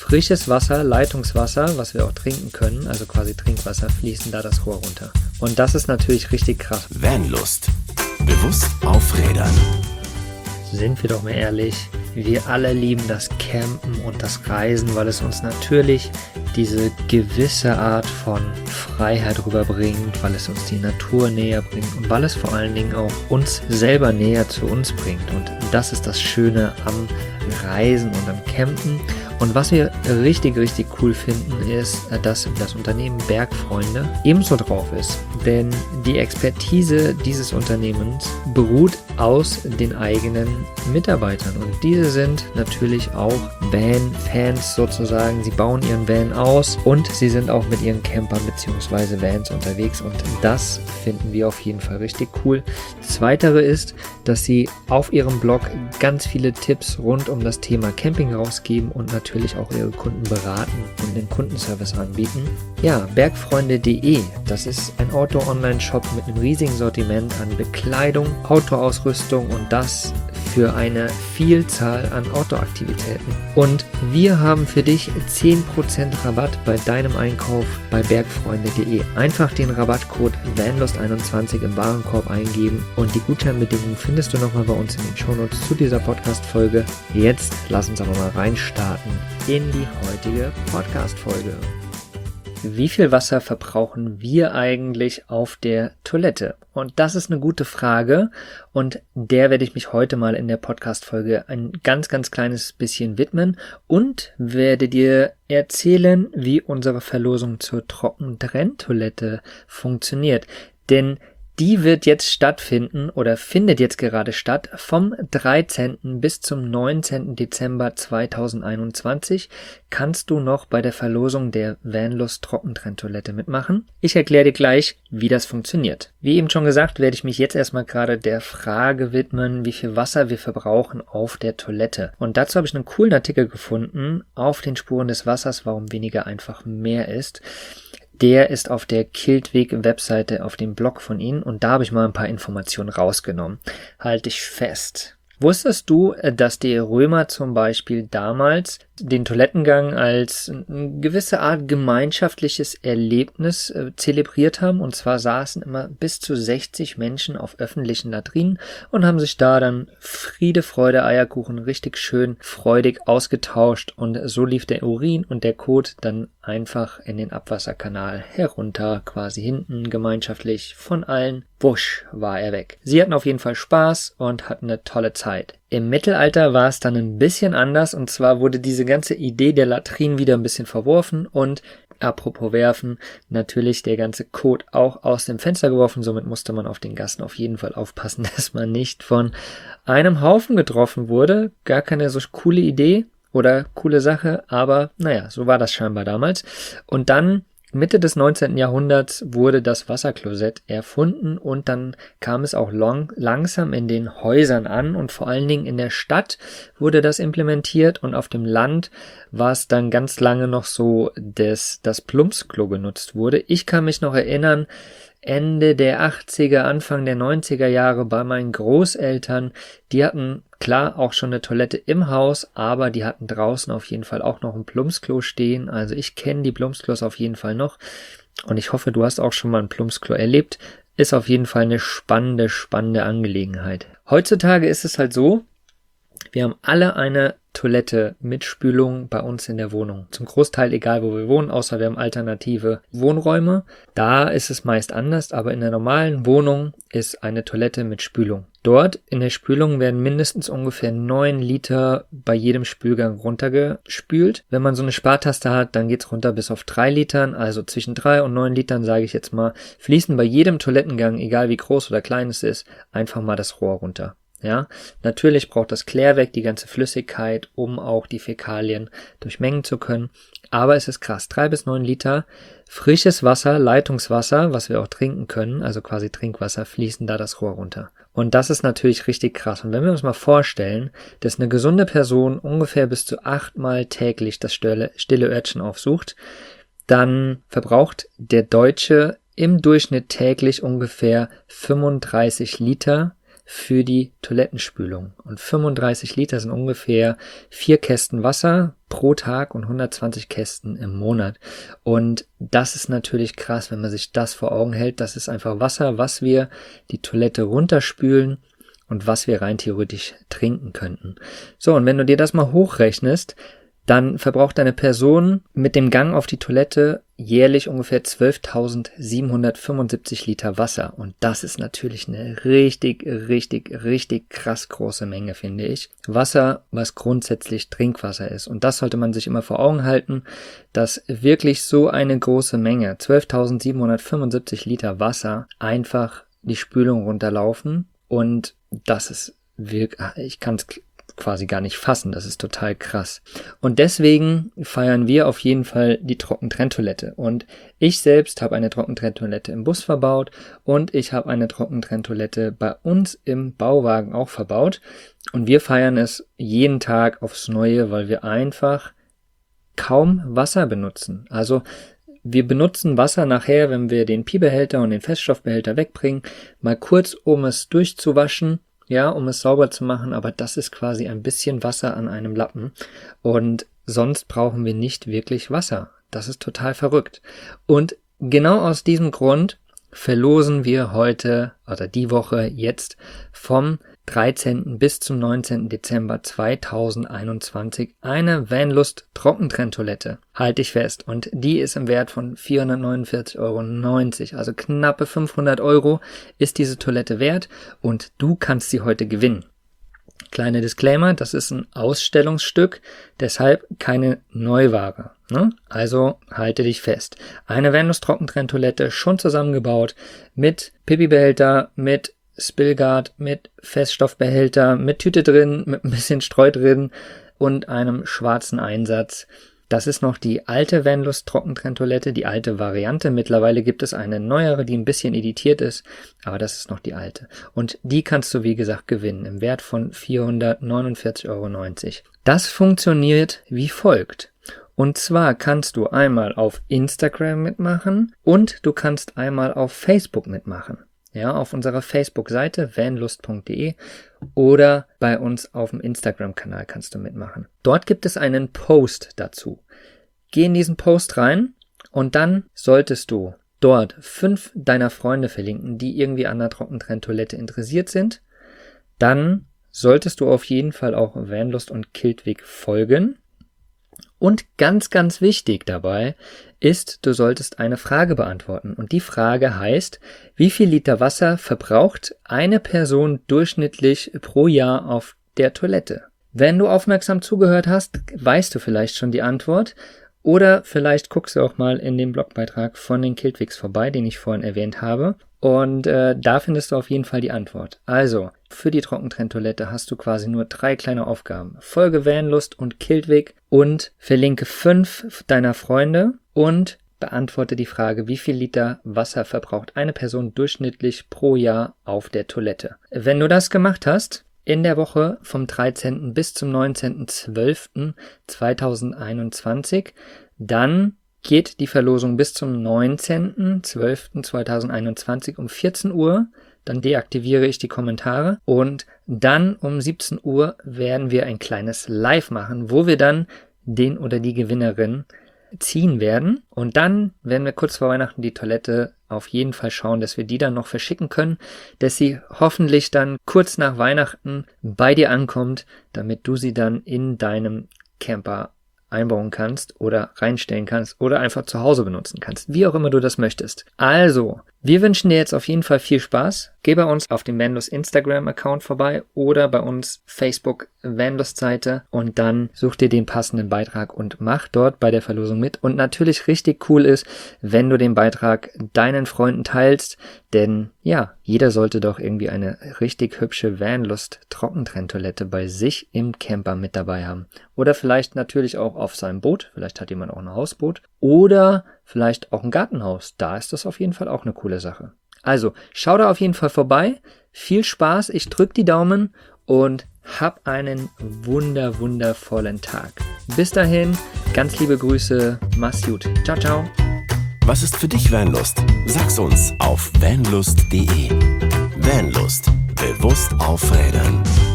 frisches Wasser, Leitungswasser, was wir auch trinken können, also quasi Trinkwasser, fließen da das Rohr runter. Und das ist natürlich richtig krass. Vanlust. Bewusst aufrädern. Sind wir doch mal ehrlich, wir alle lieben das Campen und das Reisen, weil es uns natürlich diese gewisse Art von Freiheit rüberbringt, weil es uns die Natur näher bringt und weil es vor allen Dingen auch uns selber näher zu uns bringt. Und das ist das Schöne am Reisen und am Campen. Und was wir richtig cool finden, ist, dass das Unternehmen Bergfreunde ebenso drauf ist. Denn die Expertise dieses Unternehmens beruht aus den eigenen Mitarbeitern. Und diese sind natürlich auch Van-Fans sozusagen. Sie bauen ihren Van aus und sie sind auch mit ihren Campern bzw. Vans unterwegs. Und das finden wir auf jeden Fall richtig cool. Das Weitere ist, dass sie auf ihrem Blog ganz viele Tipps rund um das Thema Camping rausgeben und natürlich auch ihre Kunden beraten und den Kundenservice anbieten. Ja, bergfreunde.de, das ist ein Outdoor-Online-Shop mit einem riesigen Sortiment an Bekleidung, Outdoor-Ausrüstung und das für eine Vielzahl an Outdoor-Aktivitäten. Und wir haben für dich 10% Rabatt bei deinem Einkauf bei bergfreunde.de. Einfach den Rabattcode VANLUST21 im Warenkorb eingeben und die Gutscheinbedingungen findest du nochmal bei uns in den Shownotes zu dieser Podcast-Folge. Jetzt lass uns aber mal reinstarten in die heutige Podcast-Folge. Wie viel Wasser verbrauchen wir eigentlich auf der Toilette? Und das ist eine gute Frage und der werde ich mich heute mal in der Podcast-Folge ein ganz kleines bisschen widmen und werde dir erzählen, wie unsere Verlosung zur Trockentrenntoilette funktioniert. Denn die wird jetzt stattfinden oder findet jetzt gerade statt vom 13. bis zum 19. Dezember 2021 kannst du noch bei der Verlosung der Vanlust Trockentrenntoilette mitmachen. Ich erkläre dir gleich, wie das funktioniert. Wie eben schon gesagt, werde ich mich jetzt erstmal gerade der Frage widmen, wie viel Wasser wir verbrauchen auf der Toilette. Und dazu habe ich einen coolen Artikel gefunden auf den Spuren des Wassers, warum weniger einfach mehr ist. Der ist auf der Kiltweg-Webseite auf dem Blog von ihnen und da habe ich mal ein paar Informationen rausgenommen. Halt dich fest. Wusstest du, dass die Römer zum Beispiel damals den Toilettengang als eine gewisse Art gemeinschaftliches Erlebnis zelebriert haben? Und zwar saßen immer bis zu 60 Menschen auf öffentlichen Latrinen und haben sich da dann Friede, Freude, Eierkuchen richtig schön freudig ausgetauscht. Und so lief der Urin und der Kot dann einfach in den Abwasserkanal herunter, quasi hinten gemeinschaftlich von allen. Wusch war er weg. Sie hatten auf jeden Fall Spaß und hatten eine tolle Zeit. Im Mittelalter war es dann ein bisschen anders und zwar wurde diese ganze Idee der Latrinen wieder ein bisschen verworfen und apropos werfen, natürlich der ganze Kot auch aus dem Fenster geworfen, somit musste man auf den Gassen auf jeden Fall aufpassen, dass man nicht von einem Haufen getroffen wurde. Gar keine so coole Idee oder coole Sache, aber naja, so war das scheinbar damals. Und dann Mitte des 19. Jahrhunderts wurde das Wasserklosett erfunden und dann kam es auch langsam in den Häusern an und vor allen Dingen in der Stadt wurde das implementiert und auf dem Land war es dann ganz lange noch so, dass das Plumpsklo genutzt wurde. Ich kann mich noch erinnern, Ende der 80er, Anfang der 90er Jahre bei meinen Großeltern, die hatten klar auch schon eine Toilette im Haus, aber die hatten draußen auf jeden Fall auch noch ein Plumpsklo stehen. Also ich kenne die Plumpsklos auf jeden Fall noch und ich hoffe, du hast auch schon mal ein Plumpsklo erlebt. Ist auf jeden Fall eine spannende Angelegenheit. Heutzutage ist es halt so, wir haben alle eine Toilette mit Spülung bei uns in der Wohnung. Zum Großteil egal, wo wir wohnen, außer wir haben alternative Wohnräume. Da ist es meist anders, aber in der normalen Wohnung ist eine Toilette mit Spülung. Dort in der Spülung werden mindestens ungefähr 9 Liter bei jedem Spülgang runtergespült. Wenn man so eine Spartaste hat, dann geht's runter bis auf 3 Litern, also zwischen 3 und 9 Litern, sage ich jetzt mal, fließen bei jedem Toilettengang, egal wie groß oder klein es ist, einfach mal das Rohr runter. Ja, natürlich braucht das Klärwerk die ganze Flüssigkeit, um auch die Fäkalien durchmengen zu können. Aber es ist krass, 3 bis 9 Liter frisches Wasser, Leitungswasser, was wir auch trinken können, also quasi Trinkwasser, fließen da das Rohr runter. Und das ist natürlich richtig krass. Und wenn wir uns mal vorstellen, dass eine gesunde Person ungefähr bis zu 8-mal täglich das stille Örtchen aufsucht, dann verbraucht der Deutsche im Durchschnitt täglich ungefähr 35 Liter für die Toilettenspülung. Und 35 Liter sind ungefähr 4 Kästen Wasser pro Tag und 120 Kästen im Monat. Und das ist natürlich krass, wenn man sich das vor Augen hält. Das ist einfach Wasser, was wir die Toilette runterspülen und was wir rein theoretisch trinken könnten. So, und wenn du dir das mal hochrechnest, dann verbraucht eine Person mit dem Gang auf die Toilette jährlich ungefähr 12.775 Liter Wasser. Und das ist natürlich eine richtig krass große Menge, finde ich. Wasser, was grundsätzlich Trinkwasser ist. Und das sollte man sich immer vor Augen halten, dass wirklich so eine große Menge, 12.775 Liter Wasser, einfach die Spülung runterlaufen. Und das ist wirklich, ich kann es quasi gar nicht fassen, das ist total krass. Und deswegen feiern wir auf jeden Fall die Trockentrenntoilette. Und ich selbst habe eine Trockentrenntoilette im Bus verbaut und ich habe eine Trockentrenntoilette bei uns im Bauwagen auch verbaut. Und wir feiern es jeden Tag aufs Neue, weil wir einfach kaum Wasser benutzen. Also wir benutzen Wasser nachher, wenn wir den Piebehälter und den Feststoffbehälter wegbringen, mal kurz, um es durchzuwaschen, ja, um es sauber zu machen, aber das ist quasi ein bisschen Wasser an einem Lappen und sonst brauchen wir nicht wirklich Wasser. Das ist total verrückt. Und genau aus diesem Grund verlosen wir heute oder die Woche jetzt vom 13. bis zum 19. Dezember 2021 eine Vanlust Trockentrenntoilette. Halte ich fest. Und die ist im Wert von 449,90 €. Also knappe 500 € ist diese Toilette wert und du kannst sie heute gewinnen. Kleiner Disclaimer, das ist ein Ausstellungsstück, deshalb keine Neuware. Ne? Also halte dich fest. Eine Vanlust Trockentrenntoilette schon zusammengebaut mit Pipi-Behälter, mit Spillguard, mit Feststoffbehälter, mit Tüte drin, mit ein bisschen Streu drin und einem schwarzen Einsatz. Das ist noch die alte Vanlust Trockentrenntoilette, die alte Variante. Mittlerweile gibt es eine neuere, die ein bisschen editiert ist, aber das ist noch die alte. Und die kannst du, wie gesagt, gewinnen im Wert von 449,90 €. Das funktioniert wie folgt. Und zwar kannst du einmal auf Instagram mitmachen und du kannst einmal auf Facebook mitmachen. Ja, auf unserer Facebook-Seite vanlust.de oder bei uns auf dem Instagram-Kanal kannst du mitmachen. Dort gibt es einen Post dazu. Geh in diesen Post rein und dann solltest du dort 5 deiner Freunde verlinken, die irgendwie an der Trockentrenntoilette interessiert sind. Dann solltest du auf jeden Fall auch Vanlust und Kiltwig folgen. Und ganz wichtig dabei ist, du solltest eine Frage beantworten. Und die Frage heißt, wie viel Liter Wasser verbraucht eine Person durchschnittlich pro Jahr auf der Toilette? Wenn du aufmerksam zugehört hast, weißt du vielleicht schon die Antwort. Oder vielleicht guckst du auch mal in den Blogbeitrag von den Kiltwigs vorbei, den ich vorhin erwähnt habe. Und da findest du auf jeden Fall die Antwort. Also, für die Trockentrenntoilette hast du quasi nur 3 kleine Aufgaben. Folge Vanlust und Kiltwig und verlinke 5 deiner Freunde und beantworte die Frage, wie viel Liter Wasser verbraucht eine Person durchschnittlich pro Jahr auf der Toilette. Wenn du das gemacht hast, in der Woche vom 13. bis zum 19.12.2021, dann geht die Verlosung bis zum 19.12.2021 um 14 Uhr. Dann deaktiviere ich die Kommentare und dann um 17 Uhr werden wir ein kleines Live machen, wo wir dann den oder die Gewinnerin ziehen werden. Und dann werden wir kurz vor Weihnachten die Toilette auf jeden Fall schauen, dass wir die dann noch verschicken können, dass sie hoffentlich dann kurz nach Weihnachten bei dir ankommt, damit du sie dann in deinem Camper einbauen kannst oder reinstellen kannst oder einfach zu Hause benutzen kannst, wie auch immer du das möchtest. Also, wir wünschen dir jetzt auf jeden Fall viel Spaß. Geh bei uns auf dem Vanlust Instagram-Account vorbei oder bei uns Facebook Vanlust-Seite und dann such dir den passenden Beitrag und mach dort bei der Verlosung mit. Und natürlich richtig cool ist, wenn du den Beitrag deinen Freunden teilst, denn ja, jeder sollte doch irgendwie eine richtig hübsche Vanlust Trockentrenntoilette bei sich im Camper mit dabei haben. Oder vielleicht natürlich auch auf seinem Boot, vielleicht hat jemand auch ein Hausboot oder vielleicht auch ein Gartenhaus. Da ist das auf jeden Fall auch eine coole Sache. Also, schau da auf jeden Fall vorbei. Viel Spaß, ich drück die Daumen und hab einen wundervollen Tag. Bis dahin, ganz liebe Grüße, mach's gut. Ciao, ciao. Was ist für dich Vanlust? Sag's uns auf vanlust.de. Vanlust. Bewusst aufrädern.